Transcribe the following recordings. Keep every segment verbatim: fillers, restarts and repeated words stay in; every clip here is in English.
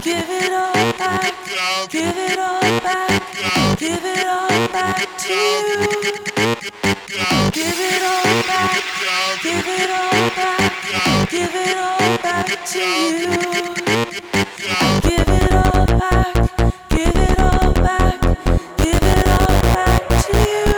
Give it all back, give it all back, give it all back to you. Give it all back, give it all back, give it all back to you. Give it all back, give it all back, give it all back to you.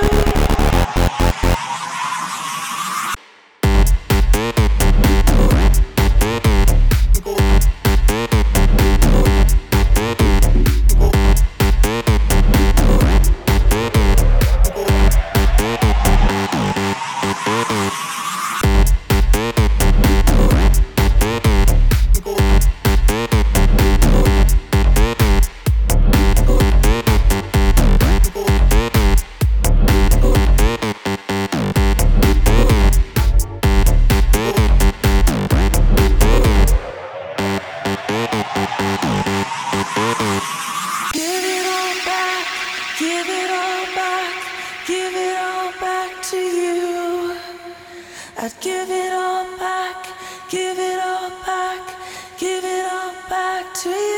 Give it all back, give it all back, give it all back to you. I'd give it all back, give it all back, give it all back to you.